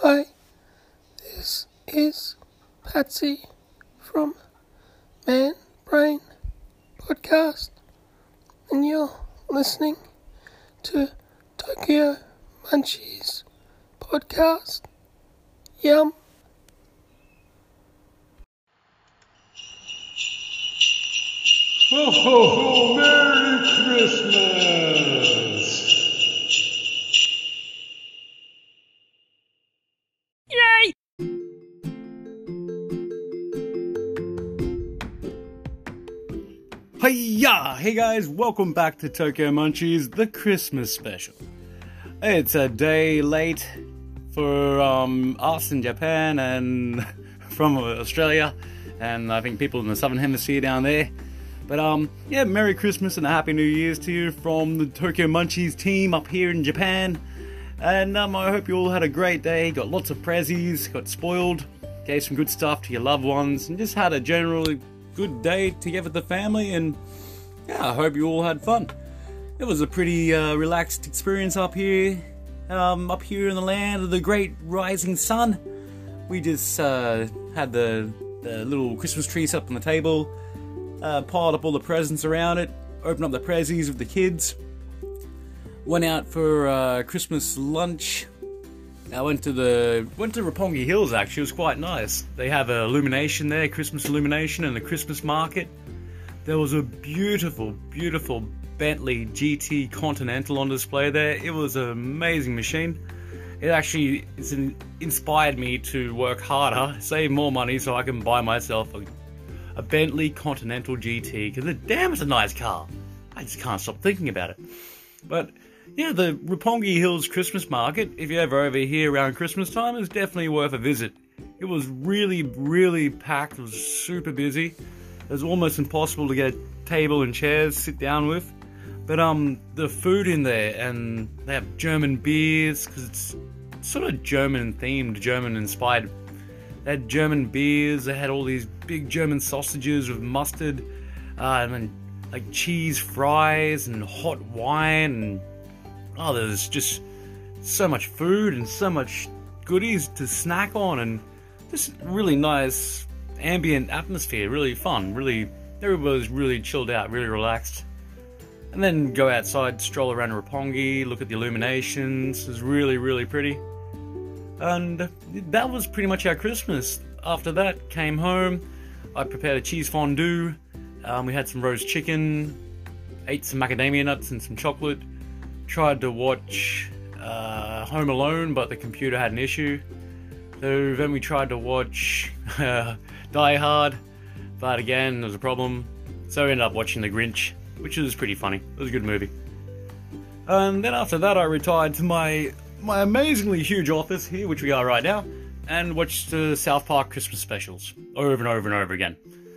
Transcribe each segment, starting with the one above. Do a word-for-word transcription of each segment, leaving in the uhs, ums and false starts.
Hi, this is Patsy from Man Brain Podcast, and you're listening to Tokyo Munchies Podcast. Yum. Ho ho ho! Merry Christmas! Yay! Hiya! Hey guys, welcome back to Tokyo Munchies, the Christmas special. It's a day late for um, us in Japan and from Australia, and I think people in the Southern Hemisphere down there. But um, yeah, Merry Christmas and a Happy New Year's to you from the Tokyo Munchies team up here in Japan. And um, I hope you all had a great day, got lots of prezzies, got spoiled, gave some good stuff to your loved ones, and just had a generally good day together with the family. And yeah, I hope you all had fun. It was a pretty uh, relaxed experience up here, um, up here in the land of the great rising sun. We just uh, had the, the little Christmas trees up on the table. Uh, piled up all the presents around it, opened up the prezzies with the kids, went out for uh, Christmas lunch. I went to the went to Roppongi Hills. Actually, it was quite nice. They have a illumination there, Christmas illumination, and the Christmas market. There was a beautiful, beautiful Bentley G T Continental on display there. It was an amazing machine. It actually it's in, inspired me to work harder, save more money, so I can buy myself a A Bentley Continental G T, because damn, it's a nice car. I just can't stop thinking about it. But yeah, the Roppongi Hills Christmas Market, if you're ever over here around Christmas time, is definitely worth a visit. It was really, really packed. It was super busy. It was almost impossible to get a table and chairs to sit down with. But um, the food in there, and they have German beers, because it's sort of German themed, German inspired. They had German beers, they had all these big German sausages with mustard, uh, and then like cheese fries and hot wine, and oh, there's just so much food and so much goodies to snack on, and just really nice ambient atmosphere, really fun, really, everybody was really chilled out, really relaxed. And then go outside, stroll around Roppongi, look at the illuminations, it was really, really pretty. And that was pretty much our Christmas. After that, came home, I prepared a cheese fondue, um, we had some roast chicken, ate some macadamia nuts and some chocolate, tried to watch uh, Home Alone, but the computer had an issue. So then we tried to watch uh, Die Hard, but again, there was a problem. So we ended up watching The Grinch, which was pretty funny. It was a good movie. And then after that, I retired to my my amazingly huge office here, which we are right now, and watched the South Park Christmas specials over and over and over again.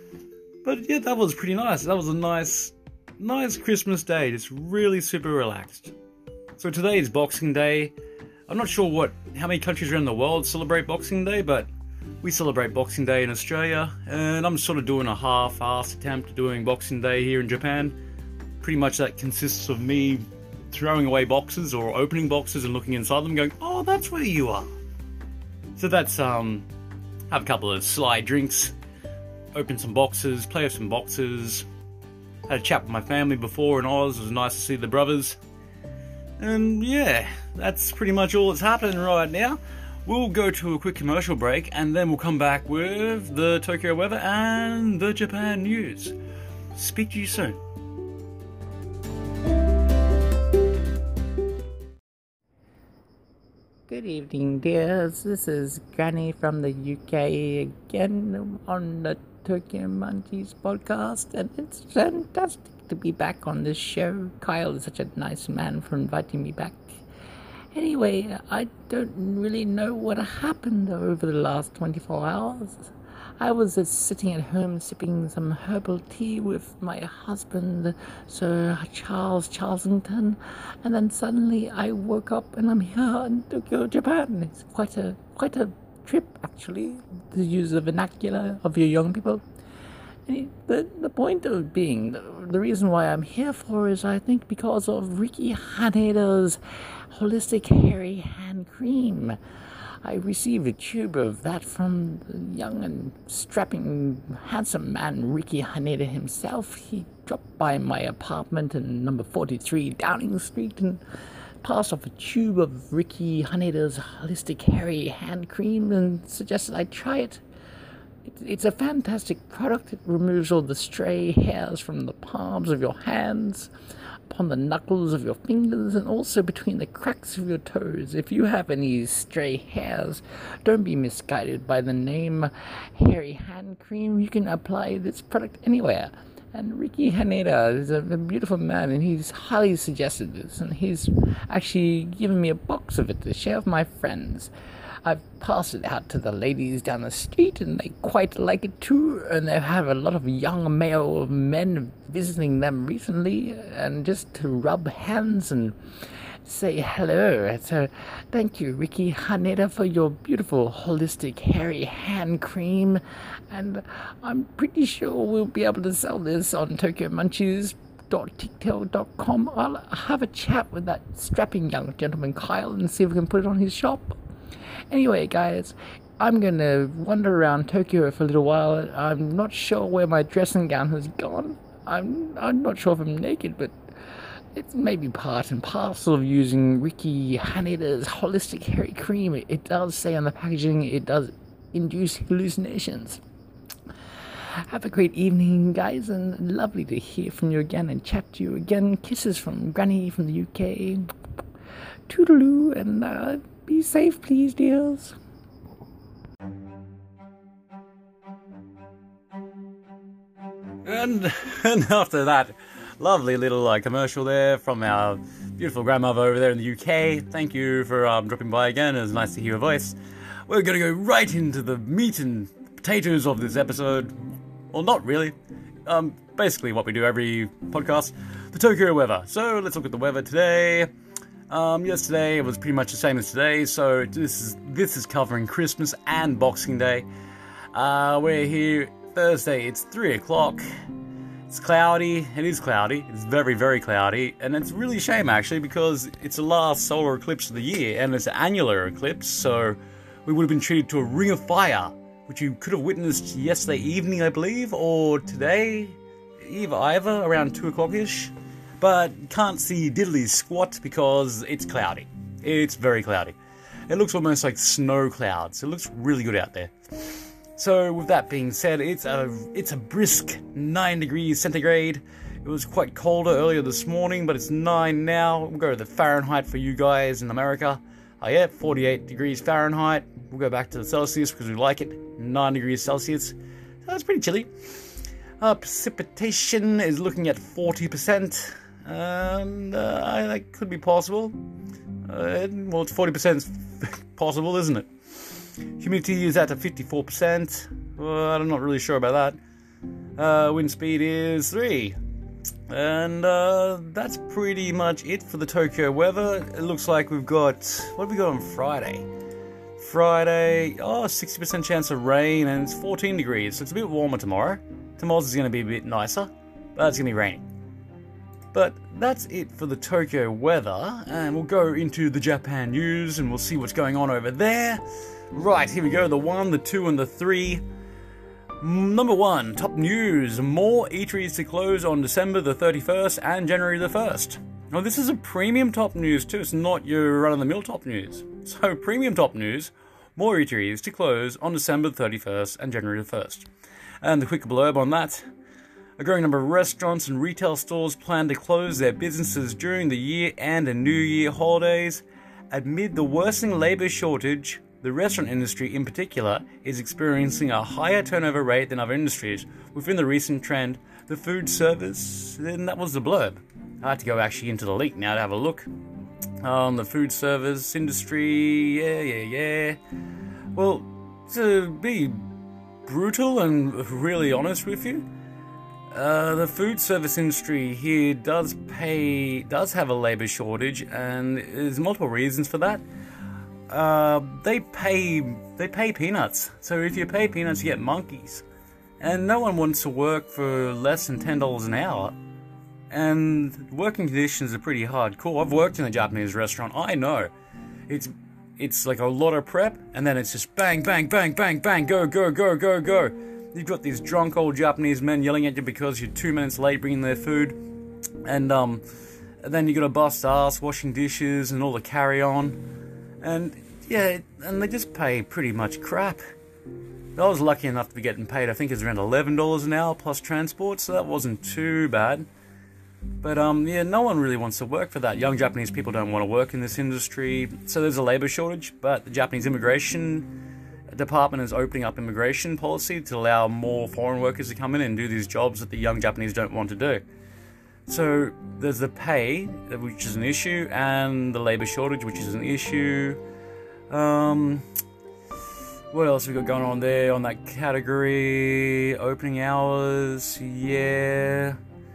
But yeah, that was pretty nice. That was a nice, nice Christmas day, just really super relaxed. So today is Boxing Day. I'm not sure what, how many countries around the world celebrate Boxing Day, but we celebrate Boxing Day in Australia, and I'm sort of doing a half-assed attempt at doing Boxing Day here in Japan. Pretty much that consists of me throwing away boxes or opening boxes and looking inside them going, oh, that's where you are. So that's, um, have a couple of sly drinks, open some boxes, play with some boxes, had a chat with my family before in Oz, it was nice to see the brothers. And yeah, that's pretty much all that's happening right now. We'll go to a quick commercial break and then we'll come back with the Tokyo weather and the Japan news. Speak to you soon. Good evening, dears. This is Granny from the U K again on the Tokyo Munchies podcast, and it's fantastic to be back on this show. Kyle is such a nice man for inviting me back. Anyway, I don't really know what happened over the last twenty-four hours. I was just sitting at home sipping some herbal tea with my husband, Sir Charles Charlesington, and then suddenly I woke up and I'm here in Tokyo, Japan. It's quite a quite a trip, actually, to use the vernacular of your young people. The, the point of being, the, the reason why I'm here for is, I think, because of Ricky Haneda's holistic hairy hand cream. I received a tube of that from the young and strapping, handsome man Ricky Haneda himself. He dropped by my apartment in number forty-three Downing Street and passed off a tube of Ricky Haneda's Holistic Hairy Hand Cream and suggested I try it. It's a fantastic product. It removes all the stray hairs from the palms of your hands, upon the knuckles of your fingers, and also between the cracks of your toes. If you have any stray hairs, don't be misguided by the name Hairy Hand Cream. You can apply this product anywhere. And Ricky Haneda is a, a beautiful man, and he's highly suggested this, and he's actually given me a box of it to share with my friends. I've passed it out to the ladies down the street, and they quite like it too, and they have a lot of young male men visiting them recently, and just to rub hands and say hello. So thank you, Ricky Haneda, for your beautiful holistic hairy hand cream, and I'm pretty sure we'll be able to sell this on Tokyo Munchies dot tiktok dot com. I'll have a chat with that strapping young gentleman Kyle and see if we can put it on his shop. Anyway, guys, I'm going to wander around Tokyo for a little while. I'm not sure where my dressing gown has gone. I'm I'm not sure if I'm naked, but it's maybe part and parcel of using Ricky Haneda's Holistic Hairy Cream. It, it does say on the packaging it does induce hallucinations. Have a great evening, guys, and lovely to hear from you again and chat to you again. Kisses from Granny from the U K. Toodaloo, and uh, be safe, please, dears. And, and after that lovely little uh, commercial there from our beautiful grandmother over there in the U K, thank you for um, dropping by again. It was nice to hear your voice. We're going to go right into the meat and potatoes of this episode. Well, not really. Um, basically what we do every podcast, the Tokyo weather. So let's look at the weather today. Um, yesterday it was pretty much the same as today, so this is this is covering Christmas and Boxing Day. Uh, we're here Thursday, it's three o'clock. It's cloudy, it is cloudy, it's very, very cloudy, and it's really a shame actually because it's the last solar eclipse of the year, and it's an annular eclipse, so we would have been treated to a ring of fire, which you could have witnessed yesterday evening, I believe, or today, either, either around two o'clock-ish. But can't see diddly squat because it's cloudy. It's very cloudy. It looks almost like snow clouds. It looks really good out there. So with that being said, it's a it's a brisk nine degrees centigrade. It was quite colder earlier this morning, but it's nine now. We'll go to the Fahrenheit for you guys in America. Oh yeah, forty-eight degrees Fahrenheit. We'll go back to the Celsius because we like it. nine degrees Celsius. So that's pretty chilly. Uh, precipitation is looking at forty percent. And uh, that could be possible. Uh, well, it's forty percent possible, isn't it? Humidity is at a fifty-four percent. Well, I'm not really sure about that. Uh, wind speed is three. And uh, that's pretty much it for the Tokyo weather. It looks like we've got... What have we got on Friday? Friday, oh, sixty percent chance of rain, and it's fourteen degrees. So it's a bit warmer tomorrow. Tomorrow's is going to be a bit nicer, but it's going to be raining. But that's it for the Tokyo weather, and we'll go into the Japan news, and we'll see what's going on over there. Right, here we go, the one, the two, and the three. Number one, top news. More eateries to close on December the thirty-first and January the first. Now, this is a premium top news, too. It's not your run-of-the-mill top news. So, premium top news. More eateries to close on December the thirty-first and January the first. And the quick blurb on that. A growing number of restaurants and retail stores plan to close their businesses during the year and the New Year holidays. Amid the worsening labour shortage, the restaurant industry in particular is experiencing a higher turnover rate than other industries. Within the recent trend, the food service, then that was the blurb. I had to go actually into the link now to have a look. Um, the food service industry, yeah, yeah, yeah. Well, to be brutal and really honest with you, Uh, the food service industry here does pay, does have a labour shortage, and there's multiple reasons for that. Uh, they pay, they pay peanuts. So if you pay peanuts, you get monkeys. And no one wants to work for less than ten dollars an hour. And working conditions are pretty hardcore. I've worked in a Japanese restaurant. I know. It's it's like a lot of prep, and then it's just bang, bang, bang, bang, bang, go, go, go, go, go. You've got these drunk old Japanese men yelling at you because you're two minutes late bringing their food, and um, and then you got to bust ass washing dishes and all the carry on, and yeah, and they just pay pretty much crap. I was lucky enough to be getting paid, I think it's around eleven dollars an hour plus transport, so that wasn't too bad. But um, yeah, no one really wants to work for that. Young Japanese people don't want to work in this industry, so there's a labour shortage, but the Japanese immigration department is opening up immigration policy to allow more foreign workers to come in and do these jobs that the young Japanese don't want to do. So there's the pay, which is an issue, and the labour shortage, which is an issue. Um... What else we got going on there on that category? Opening hours, yeah.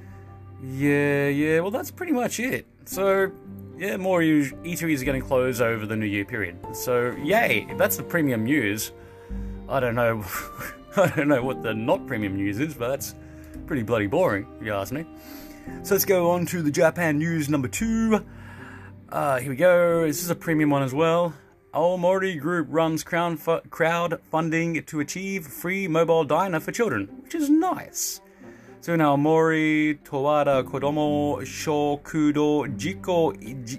Yeah, yeah, well that's pretty much it. So, yeah, more eateries are getting closed over the New Year period. So, yay, if that's the premium news. I don't know, I don't know what the not premium news is, but that's pretty bloody boring, if you ask me. So let's go on to the Japan news number two. Uh, here we go, this is a premium one as well. Aomori Group runs crowdfunding to achieve free mobile diner for children, which is nice. So now Aomori Towada Kodomo Shokudo Jiko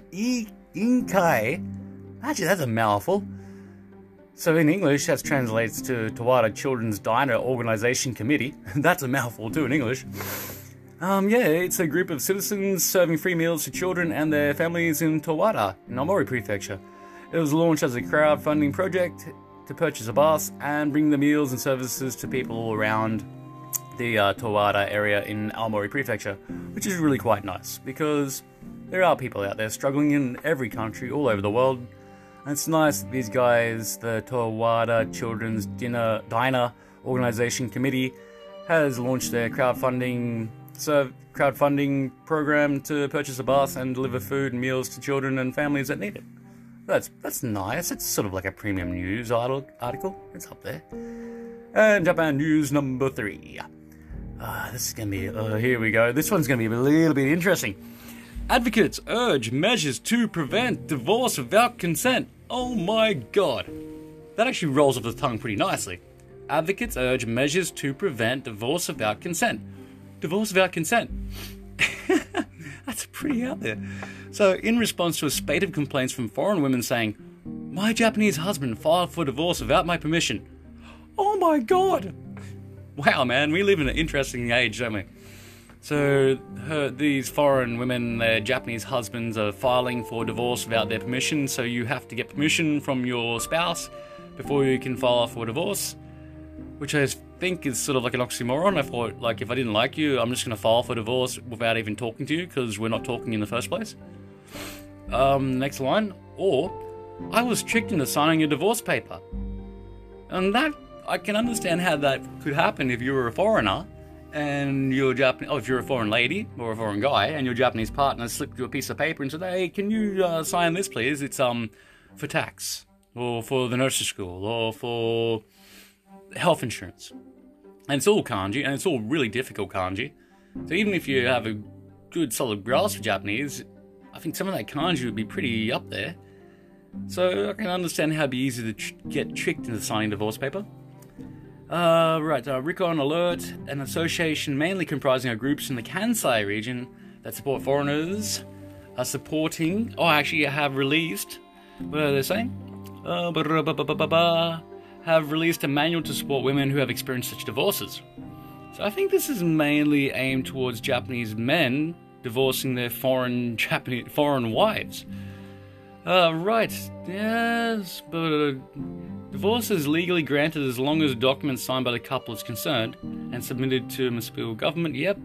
Inkai. Actually, that's a mouthful. So in English, that translates to Towada Children's Diner Organization Committee. That's a mouthful too in English. Um, yeah, it's a group of citizens serving free meals to children and their families in Towada, in Aomori Prefecture. It was launched as a crowdfunding project to purchase a bus and bring the meals and services to people all around the uh, Towada area in Aomori Prefecture, which is really quite nice because there are people out there struggling in every country all over the world. And it's nice that these guys, the Towada Children's Dinner Diner Organization Committee, has launched their crowdfunding so crowdfunding program to purchase a bus and deliver food and meals to children and families that need it. That's that's nice. It's sort of like a premium news article. It's up there. And Japan news number three. Uh, this is going to be... Uh, here we go. This one's going to be a little bit interesting. Advocates urge measures to prevent divorce without consent. Oh my god. That actually rolls off the tongue pretty nicely. Advocates urge measures to prevent divorce without consent. Divorce without consent. That's pretty out there. So, in response to a spate of complaints from foreign women saying, "My Japanese husband filed for divorce without my permission." Oh my god! Wow, man, we live in an interesting age, don't we? So, her, these foreign women, their Japanese husbands are filing for divorce without their permission, so you have to get permission from your spouse before you can file for divorce, which I think is sort of like an oxymoron. I thought, like, if I didn't like you, I'm just going to file for divorce without even talking to you, because we're not talking in the first place. Um, next line. Or, I was tricked into signing a divorce paper. And that, I can understand how that could happen if you were a foreigner, and your Japanese, oh, if you're a foreign lady, or a foreign guy, and your Japanese partner slipped you a piece of paper and said, "Hey, can you uh, sign this, please? It's, um, for tax, or for the nursery school, or for health insurance." And it's all kanji, and it's all really difficult kanji. So even if you have a good solid grasp of Japanese, I think some of that kanji would be pretty up there. So I can understand how it'd be easy to tr- get tricked into signing a divorce paper. Uh, right, uh, Rikon Alert, an association mainly comprising of groups in the Kansai region that support foreigners, are supporting, oh actually have released, what are they saying? Uh, ba-da-ba-ba-ba-ba. Have released a manual to support women who have experienced such divorces. So I think this is mainly aimed towards Japanese men divorcing their foreign Japanese foreign wives. Uh, right, yes, but uh, divorce is legally granted as long as a document signed by the couple is concerned and submitted to the municipal government. Yep.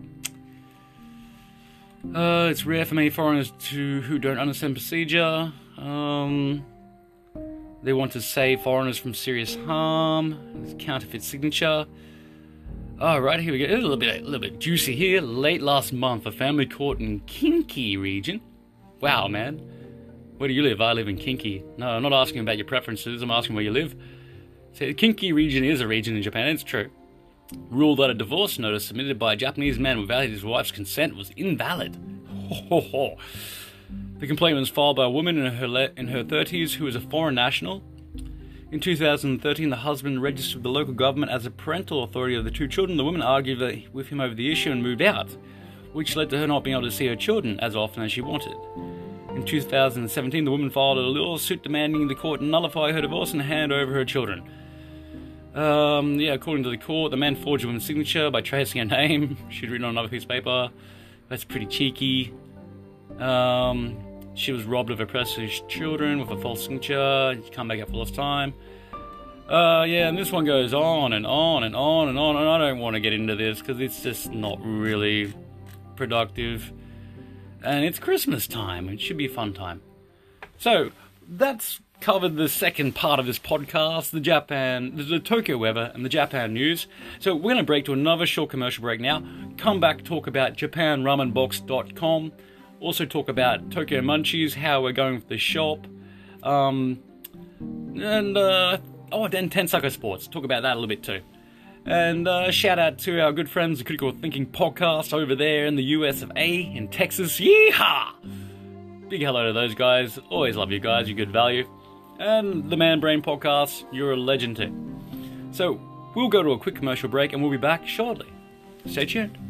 Uh, it's rare for many foreigners to who don't understand procedure. Um. They want to save foreigners from serious harm. Counterfeit signature. All right, here we go. A little bit, a little bit juicy here. Late last month, a family court in Kinki region. Wow, man. Where do you live? I live in Kinki. No, I'm not asking about your preferences. I'm asking where you live. So the Kinki region is a region in Japan. It's true. Ruled that a divorce notice submitted by a Japanese man without his wife's consent was invalid. Ho, ho, ho. The complaint was filed by a woman in her le- in her thirties who was a foreign national. In two thousand thirteen, the husband registered with the local government as a parental authority of the two children. The woman argued that with him over the issue and moved out, which led to her not being able to see her children as often as she wanted. In two thousand seventeen, the woman filed a lawsuit demanding the court nullify her divorce and hand over her children. Um, yeah, according to the court, the man forged a woman's signature by tracing her name. She'd written on another piece of paper. That's pretty cheeky. Um, she was robbed of her precious children with a false signature. You can't make up for lost time. Uh, yeah, and this one goes on and on and on and on, and I don't want to get into this because it's just not really productive. And it's Christmas time. It should be a fun time. So, that's covered the second part of this podcast, the Japan, the Tokyo weather and the Japan news. So we're going to break to another short commercial break now. Come back, talk about Japan Ramen Box dot com. Also talk about Tokyo Munchies, how we're going for the shop. Um, and, uh, oh, then Tensaku Sports. Talk about that a little bit too. And uh, shout out to our good friends, the Critical Thinking Podcast over there in the U S of A, in Texas. Yeehaw! Big hello to those guys. Always love you guys, you're good value. And the Man Brain Podcast, you're a legend too. So, we'll go to a quick commercial break and we'll be back shortly. Stay tuned.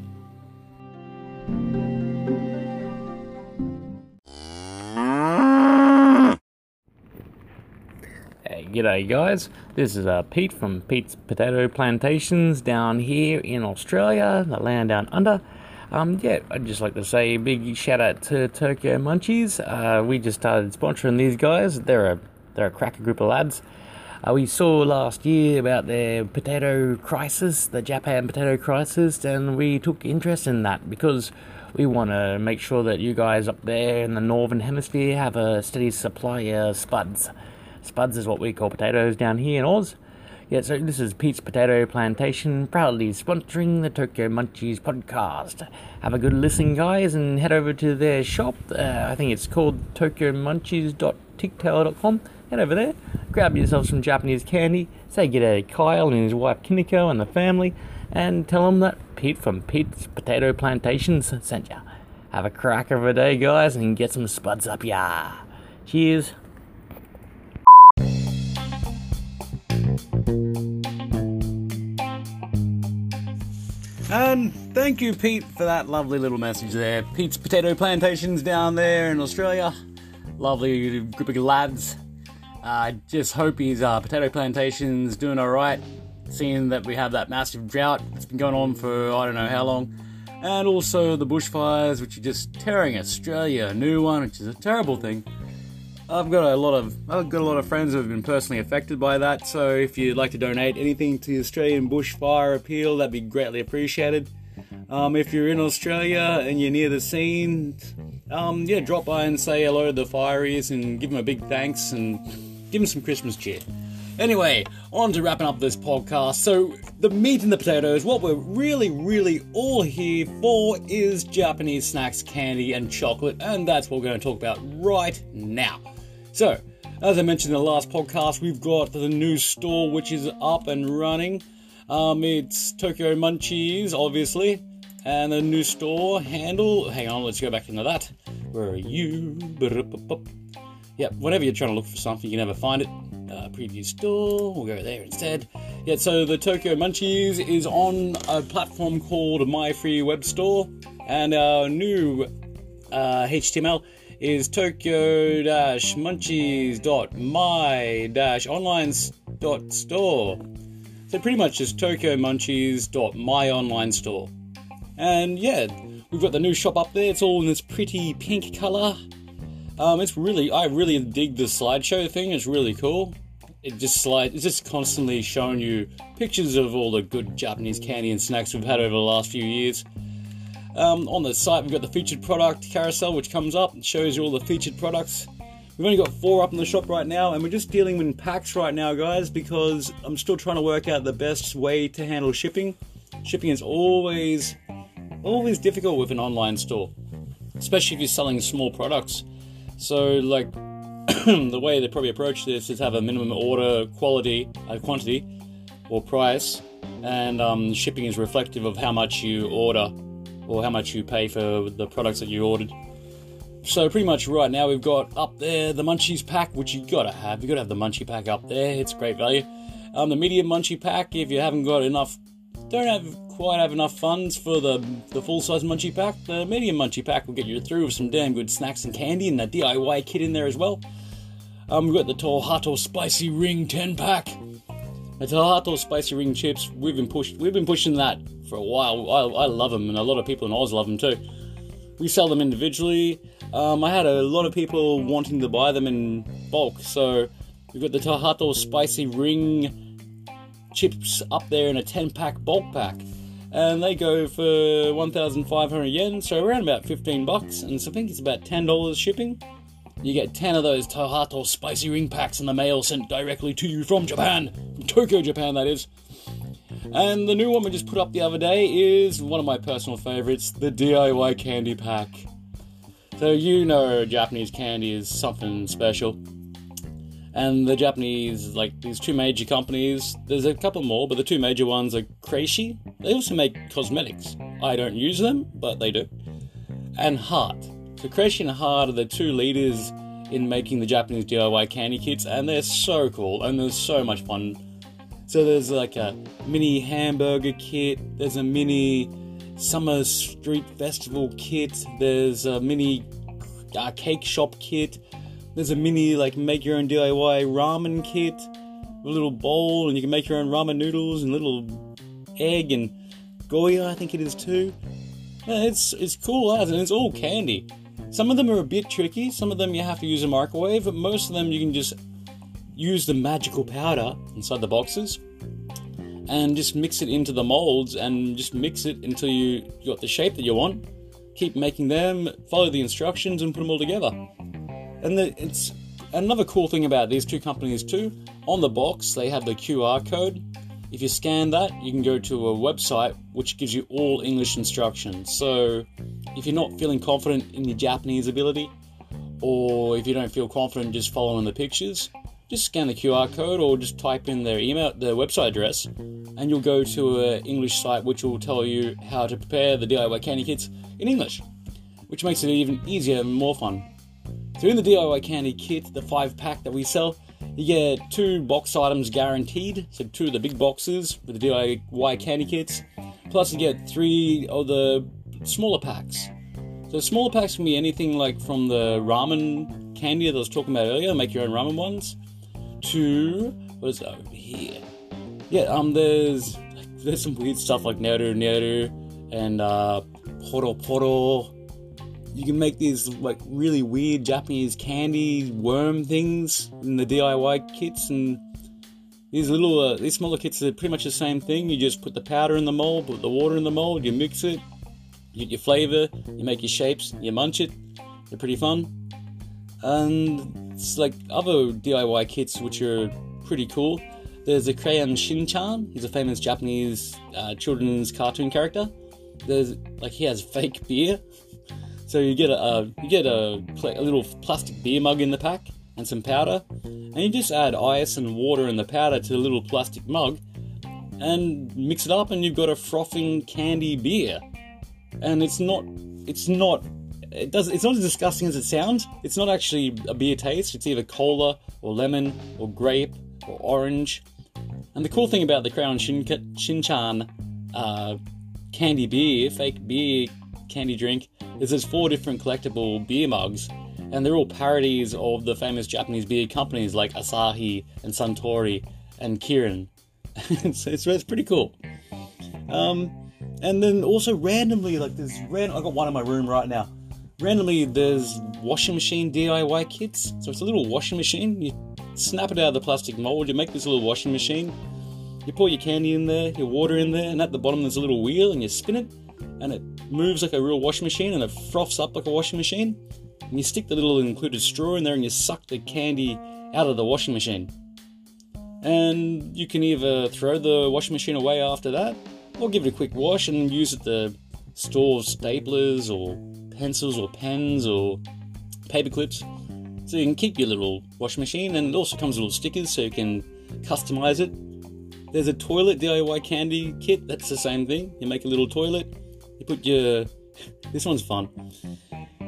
Hey, g'day guys, this is uh, Pete from Pete's Potato Plantations down here in Australia, the land down under. Um, yeah, I'd just like to say a big shout out to Tokyo Munchies. Uh, we just started sponsoring these guys. They're a they're a cracker group of lads. Uh, we saw last year about their potato crisis, the Japan potato crisis, and we took interest in that because we want to make sure that you guys up there in the northern hemisphere have a steady supply of spuds. Spuds is what we call potatoes down here in Oz. Yeah, so this is Pete's Potato Plantation, proudly sponsoring the Tokyo Munchies podcast. Have a good listen, guys, and head over to their shop. Uh, I think it's called tokyo munchies dot tictail dot com. Head over there, grab yourself some Japanese candy, say g'day Kyle and his wife Kiniko and the family, and tell them that Pete from Pete's Potato Plantations sent ya. Have a cracker of a day, guys, and get some spuds up ya. Cheers. And thank you, Pete, for that lovely little message there. Pete's Potato Plantations down there in Australia. Lovely group of lads. I uh, just hope his uh, potato plantation's doing alright, seeing that we have that massive drought. It's been going on for I don't know how long. And also the bushfires, which are just tearing Australia a new one, which is a terrible thing. I've got a lot of I've got a lot of friends who have been personally affected by that, so if you'd like to donate anything to the Australian Bushfire Appeal, that'd be greatly appreciated. Um, if you're in Australia and you're near the scene, um, yeah, drop by and say hello to the fireys and give them a big thanks and give them some Christmas cheer. Anyway, on to wrapping up this podcast. So, the meat and the potatoes, what we're really, really all here for is Japanese snacks, candy, and chocolate, and that's what we're going to talk about right now. So, as I mentioned in the last podcast, we've got the new store which is up and running. Um, it's Tokyo Munchies, obviously, and the new store handle. Hang on, let's go back into that. Where are you? Yep, whenever you're trying to look for something, you can never find it. Uh, preview store, we'll go there instead. Yeah, so the Tokyo Munchies is on a platform called My Free Web Store, and our new uh, H T M L is tokyo munchies dot my online dot store. So pretty much just tokyo munchies dot my online store. And yeah, we've got the new shop up there. It's all in this pretty pink colour. Um, it's really, I really dig the slideshow thing. It's really cool. It just slide, it's just constantly showing you pictures of all the good Japanese candy and snacks we've had over the last few years. Um, on the site, we've got the featured product carousel, which comes up and shows you all the featured products. We've only got four up in the shop right now, and we're just dealing in packs right now, guys, because I'm still trying to work out the best way to handle shipping. Shipping is always, always difficult with an online store, especially if you're selling small products. So, like, the way they probably approach this is have a minimum order quality, uh, quantity, or price, and um, shipping is reflective of how much you order, or how much you pay for the products that you ordered. so pretty much right now we've got up there the Munchies pack, which you gotta have. You gotta have the Munchie pack up there. It's great value. Um, the medium Munchie pack, if you haven't got enough, don't have quite have enough funds for the the full size Munchie pack, the medium Munchie pack will get you through with some damn good snacks and candy, and a D I Y kit in there as well. Um, we've got the Tohato Spicy Ring ten pack. The Tohato Spicy Ring chips, we've been pushed, we've been pushing that for a while. I, I love them, and a lot of people in Oz love them too. We sell them individually. Um, I had a lot of people wanting to buy them in bulk, so we've got the Tohato Spicy Ring chips up there in a ten pack bulk pack, and they go for one thousand five hundred yen, so around about fifteen bucks, and so I think it's about ten dollars shipping. You get ten of those Tohato Spicy Ring packs in the mail sent directly to you from Japan, from Tokyo, Japan, that is. And the new one we just put up the other day is one of my personal favourites, the D I Y candy pack. So you know Japanese candy is something special. And the Japanese, like these two major companies, there's a couple more, but the two major ones are Kreishi. They also make cosmetics. I don't use them, but they do. And Heart. So Kreishi and Heart are the two leaders in making the Japanese D I Y candy kits, and they're so cool, and they're so much fun. So there's like a mini hamburger kit, there's a mini summer street festival kit, there's a mini uh, cake shop kit, there's a mini like make your own D I Y ramen kit, a little bowl, and you can make your own ramen noodles, and little egg and goya, I think it is too. Yeah, it's it's cool as, and it's all candy. Some of them are a bit tricky, some of them you have to use a microwave, but most of them you can just use the magical powder inside the boxes and just mix it into the molds, and just mix it until you got the shape that you want. Keep making them, follow the instructions, and put them all together. And the, it's another cool thing about these two companies too, on the box they have the Q R code. If you scan that, you can go to a website which gives you all English instructions. So if you're not feeling confident in your Japanese ability, or if you don't feel confident just following the pictures, just scan the Q R code or just type in their email, their website address, and you'll go to an English site which will tell you how to prepare the D I Y candy kits in English, which makes it even easier and more fun. So in the D I Y candy kit, the five pack that we sell, you get two box items guaranteed, so two of the big boxes with the D I Y candy kits, plus you get three of the smaller packs. So smaller packs can be anything like from the ramen candy that I was talking about earlier, make your own ramen ones, to, what is it over here? Yeah, um, there's there's some weird stuff like Neru Neru and uh, Poro Poro. You can make these like really weird Japanese candy worm things in the D I Y kits, and these little uh, these smaller kits are pretty much the same thing. You just put the powder in the mold, put the water in the mold, you mix it, you get your flavor, you make your shapes, you munch it. They're pretty fun. And it's like other D I Y kits which are pretty cool. There's a Crayon Shin-chan. He's a famous Japanese uh, children's cartoon character. There's like he has fake beer. So you get a uh, you get a, a little plastic beer mug in the pack and some powder, and you just add ice and water and the powder to the little plastic mug, and mix it up, and you've got a frothing candy beer. And it's not it's not it does it's not as disgusting as it sounds. It's not actually a beer taste. It's either cola or lemon or grape or orange. And the cool thing about the Crayon Shin Shin-chan uh, candy beer, fake beer candy drink, is there's four different collectible beer mugs, and they're all parodies of the famous Japanese beer companies like Asahi and Suntory and Kirin. it's, it's, it's pretty cool. Um, and then also randomly, like there's ran- I got one in my room right now. Randomly, there's washing machine D I Y kits. So it's a little washing machine. You snap it out of the plastic mold. You make this little washing machine. You pour your candy in there, your water in there, and at the bottom there's a little wheel, and you spin it, and it moves like a real washing machine, and it froths up like a washing machine. And you stick the little included straw in there, and you suck the candy out of the washing machine. And you can either throw the washing machine away after that, or give it a quick wash and use it to store staplers or pencils or pens or paper clips. So you can keep your little washing machine, and it also comes with little stickers so you can customize it. There's a toilet D I Y candy kit, that's the same thing. You make a little toilet, you put your... this one's fun.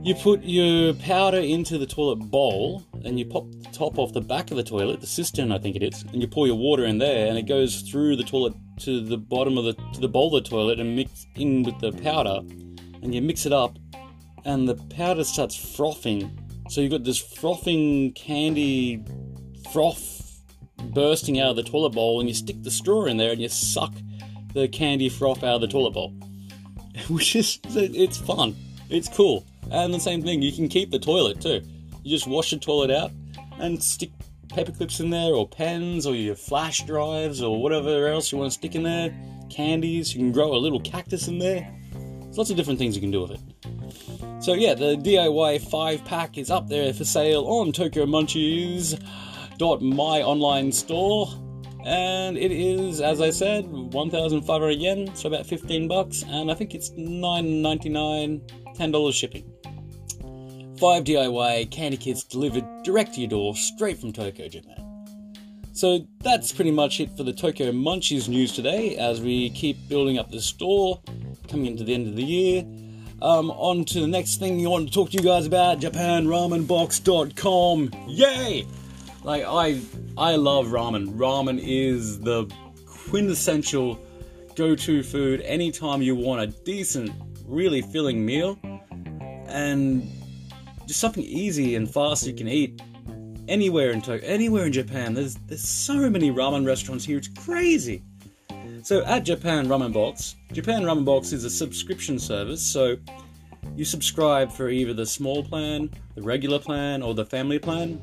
You put your powder into the toilet bowl, and you pop the top off the back of the toilet, the cistern I think it is, and you pour your water in there, and it goes through the toilet to the bottom of the to the bowl of the toilet and mix in with the powder, and you mix it up, and the powder starts frothing. So you've got this frothing candy froth bursting out of the toilet bowl, and you stick the straw in there and you suck the candy froth out of the toilet bowl. Which is, it's fun. It's cool. And the same thing, you can keep the toilet too. You just wash the toilet out and stick paper clips in there, or pens, or your flash drives, or whatever else you want to stick in there. Candies, you can grow a little cactus in there. There's lots of different things you can do with it. So yeah, the D I Y five pack is up there for sale on Tokyo Munchies dot my online store. And it is, as I said, one thousand five hundred yen, so about fifteen bucks, and I think it's nine ninety-nine, ten dollars shipping. Five D I Y candy kits delivered direct to your door, straight from Tokyo, Japan. So that's pretty much it for the Tokyo Munchies news today, as we keep building up the store, coming into the end of the year. Um, on to the next thing I want to talk to you guys about, Japan Ramen Box dot com. Yay! Like, I I love ramen. Ramen is the quintessential go-to food anytime you want a decent, really filling meal. And just something easy and fast you can eat anywhere in Tokyo, anywhere in Japan. There's there's so many ramen restaurants here, it's crazy. So at Japan Ramen Box, Japan Ramen Box is a subscription service, so you subscribe for either the small plan, the regular plan, or the family plan.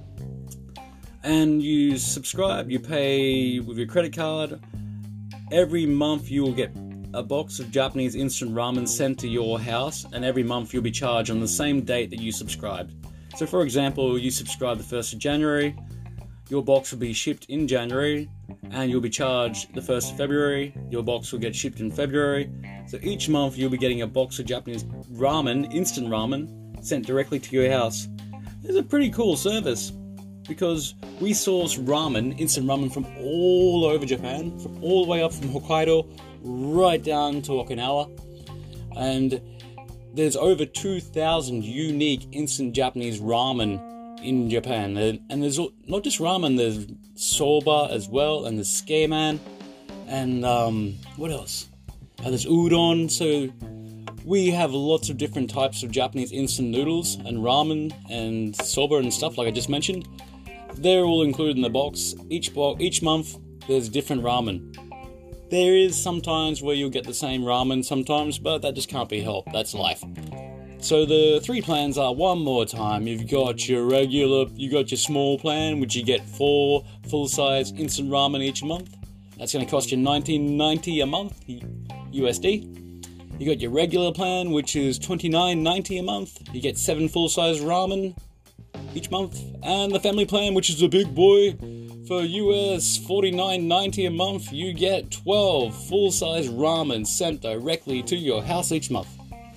And you subscribe, you pay with your credit card. Every month you will get a box of Japanese instant ramen sent to your house, and every month you'll be charged on the same date that you subscribed. So for example, you subscribe the first of January, your box will be shipped in January, and you'll be charged the first of February, your box will get shipped in February. So each month you'll be getting a box of Japanese ramen, instant ramen, sent directly to your house. It's a pretty cool service, because we source ramen, instant ramen, from all over Japan, from all the way up from Hokkaido, right down to Okinawa. And there's over two thousand unique instant Japanese ramen in Japan. And there's not just ramen, there's soba as well, and there's skeman, and um, what else? And there's udon. So we have lots of different types of Japanese instant noodles and ramen and soba and stuff like I just mentioned. They're all included in the box. Each bo- each month there's different ramen. There is sometimes where you'll get the same ramen sometimes, but that just can't be helped. That's life. So the three plans are, one more time, you've got your regular, you got your small plan, which you get four full-size instant ramen each month. That's going to cost you nineteen ninety a month, U S D. You got your regular plan, which is twenty-nine ninety a month. You get seven full-size ramen each month. And the family plan, which is a big boy, for U S forty-nine ninety a month, you get twelve full-size ramen sent directly to your house each month.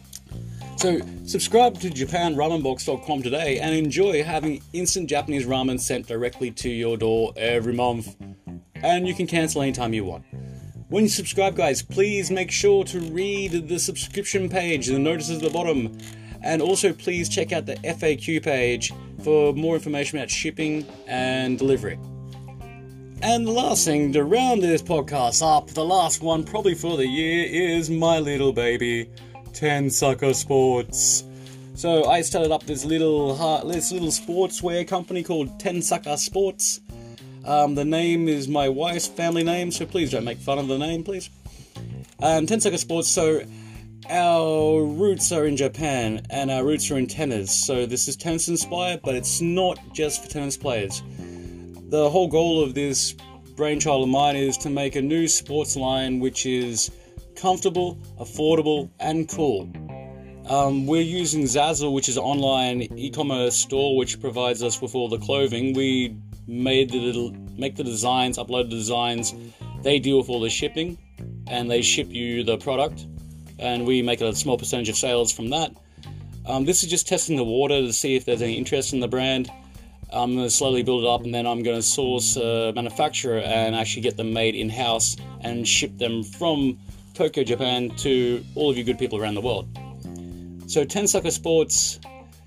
So subscribe to Japan Ramen Box dot com today and enjoy having instant Japanese ramen sent directly to your door every month. And you can cancel anytime you want. When you subscribe, guys, please make sure to read the subscription page, the notices at the bottom. And also please check out the F A Q page for more information about shipping and delivery. And the last thing to round this podcast up, the last one probably for the year, is my little baby, Tensaka Sports. So I started up this little this little sportswear company called Tensaka Sports. Um, the name is my wife's family name, so please don't make fun of the name, please. Um, Tensaka Sports, so our roots are in Japan, and our roots are in tennis. So this is tennis inspired, but it's not just for tennis players. The whole goal of this brainchild of mine is to make a new sports line which is comfortable, affordable, and cool. Um, we're using Zazzle, which is an online e-commerce store which provides us with all the clothing. We made the little, make the designs, upload the designs. They deal with all the shipping, and they ship you the product, and we make a small percentage of sales from that. Um, this is just testing the water to see if there's any interest in the brand. I'm going to slowly build it up, and then I'm going to source a manufacturer and actually get them made in-house and ship them from Tokyo, Japan to all of you good people around the world. So Tensaka Sports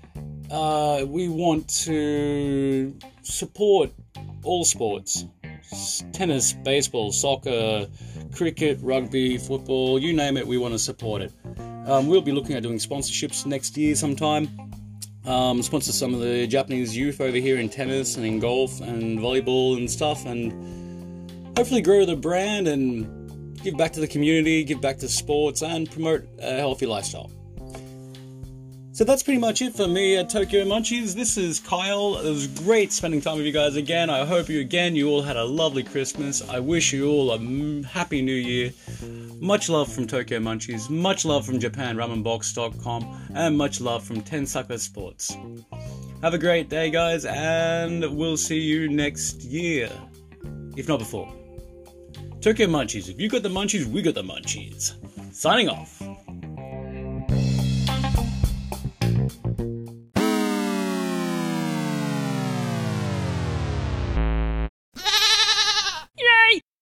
uh, we want to support all sports. Tennis, baseball, soccer, cricket, rugby, football, you name it, we want to support it. Um, we'll be looking at doing sponsorships next year sometime. Um, sponsor some of the Japanese youth over here in tennis and in golf and volleyball and stuff, and hopefully grow the brand and give back to the community, give back to sports, and promote a healthy lifestyle. So that's pretty much it for me at Tokyo Munchies. This is Kyle. It was great spending time with you guys again. I hope you again, you all had a lovely Christmas. I wish you all a m- happy new year. Much love from Tokyo Munchies. Much love from Japan Ramen Box dot com. And much love from Tensaka Sports. Have a great day, guys, and we'll see you next year. If not before. Tokyo Munchies. If you got the munchies, we got the munchies. Signing off.